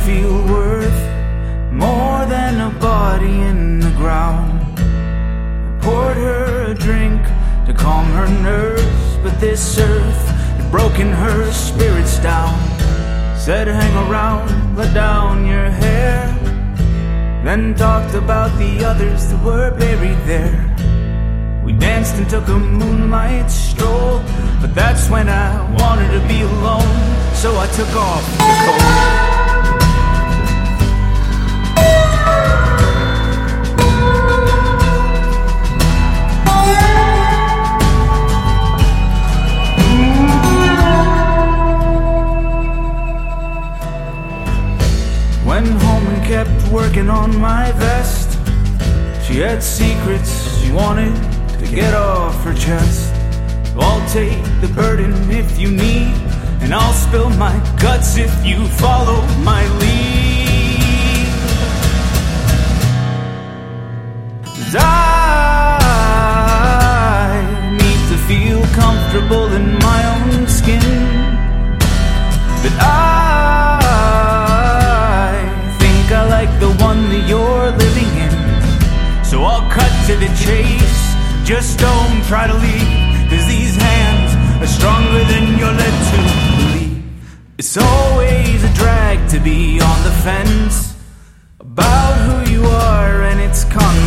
feel worth more than a body in the ground. I poured her a drink to calm her nerves, but this earth had broken her spirits down. Said hang around, let down your hair, then talked about the others that were buried there. We danced and took a moonlight stroll, but that's when I wanted to be alone, so I took off the coat. Went home and kept working on my vest. She had secrets she wanted to get off her chest. So I'll take the burden if you need, and I'll spill my guts if you follow my lead. 'Cause I need to feel comfortable in my own skin, but I like the one that you're living in. So I'll cut to the chase, just don't try to leave, 'cause these hands are stronger than you're led to believe. It's always a drag to be on the fence about who you are, and it's